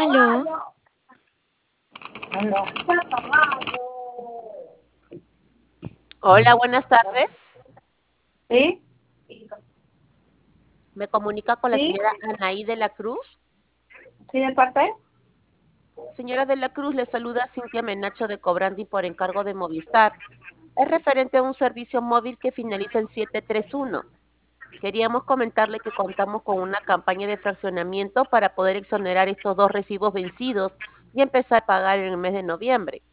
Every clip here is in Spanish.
Aló, Aló. Hola, buenas tardes. ¿Sí? Me comunica con la ¿Sí? señora Anaí de la Cruz. ¿Sí de parte? Señora de la Cruz, le saluda Cintia Menacho de Cobrandi por encargo de Movistar. Es referente a un servicio móvil que finaliza en 731. Queríamos comentarle que contamos con una campaña de fraccionamiento para poder exonerar estos dos recibos vencidos y empezar a pagar en el mes de noviembre.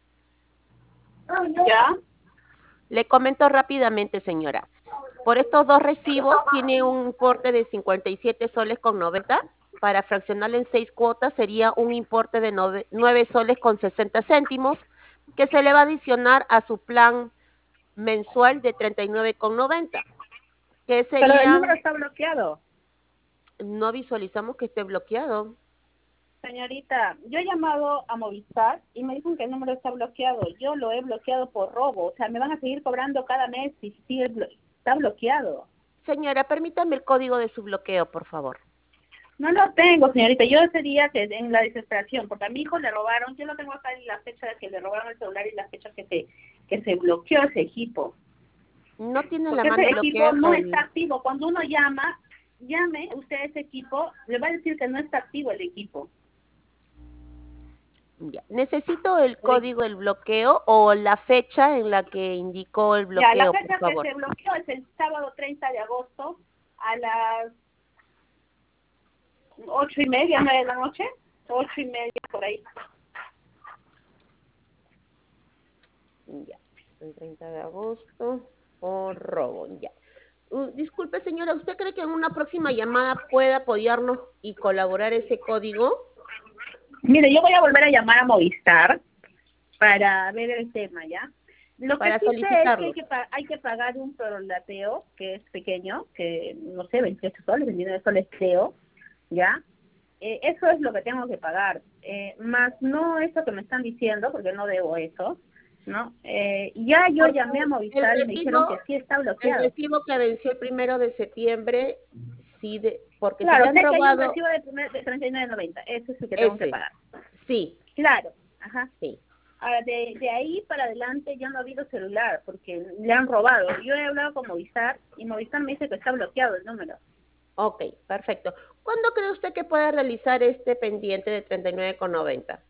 ¿Ya? Le comento rápidamente, señora. Por estos dos recibos tiene un importe de 57 soles con 90. Para fraccionarlo en 6 cuotas sería un importe de 9 soles con 60 céntimos que se le va a adicionar a su plan mensual de 39 con 90, que Pero el número serían, está bloqueado. no visualizamos que esté bloqueado. Señorita, yo he llamado a Movistar y me dicen que el número está bloqueado. Yo lo he bloqueado por robo. O sea, me van a seguir cobrando cada mes si sigue está bloqueado. Señora, permítame el código de su bloqueo, por favor. No lo tengo, señorita. Yo ese día que en la desesperación, porque a mi hijo le robaron, yo lo tengo acá en la fecha de que le robaron el celular y la fecha que se bloqueó ese equipo. No tiene en la Porque ese mano equipo bloqueo no está activo. Cuando uno llame usted a ese equipo, le va a decir que no está activo el equipo. Ya. Necesito el código del bloqueo o la fecha en la que indicó el Ya, la bloqueo, por fecha que favor. se bloqueó es el sábado 30 de agosto a las 8:30, 9 de la noche, 8:30 por ahí. Ya, el 30 de agosto por robo, ya. Disculpe, señora, ¿usted cree que en una próxima llamada pueda apoyarnos y colaborar ese código Mire, yo voy a volver a llamar a Movistar para ver el tema, ¿ya? Lo que para sí sé es que solicitarlo? hay que pagar un prorrateo, que es pequeño, que no sé, 28 soles, 29 soles creo, ¿ya? Eso es lo que tengo que pagar, más no eso que me están diciendo, porque no debo eso, ¿no? Ya yo Porque llamé a el Movistar y me dijeron recibo, que sí está el bloqueado. recibo que venció el 1 de septiembre, sí, porque si le Claro, han sé que hay un robado recibo de 39.90, ese es el que tengo que ese, pagar. sí, Claro, ajá. sí. Ahora, de ahí para adelante ya no ha habido celular, porque le han robado. Yo he hablado con Movistar y Movistar me dice que está bloqueado el número. Ok, perfecto. ¿Cuándo cree usted que pueda realizar este pendiente de 39,90?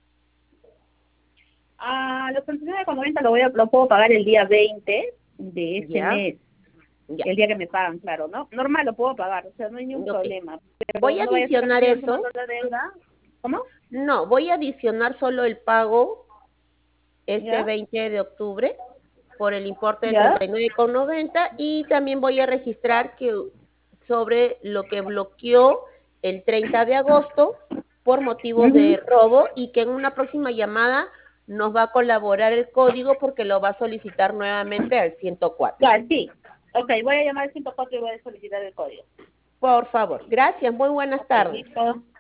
Los 39,90 lo puedo pagar el día 20 de este Ya, mes, ya. el día que me pagan, claro, ¿no? Normal lo puedo pagar, o sea, no hay ningún Ok. problema. Pero Voy a no vaya a ser que me adicionar sigan sumando eso. la deuda. ¿Cómo? No, voy a adicionar solo el pago este ¿Ya? 20 de octubre por el importe de ¿Ya? 39,90 y también voy a registrar que sobre lo que bloqueó el 30 de agosto por motivos Ujú. de robo y que en una próxima llamada nos va a colaborar el código porque lo va a solicitar nuevamente al 104. Ya, sí. Ok, voy a llamar al 104 y voy a solicitar el código. Por favor, gracias, muy buenas Ok, tardes. listo.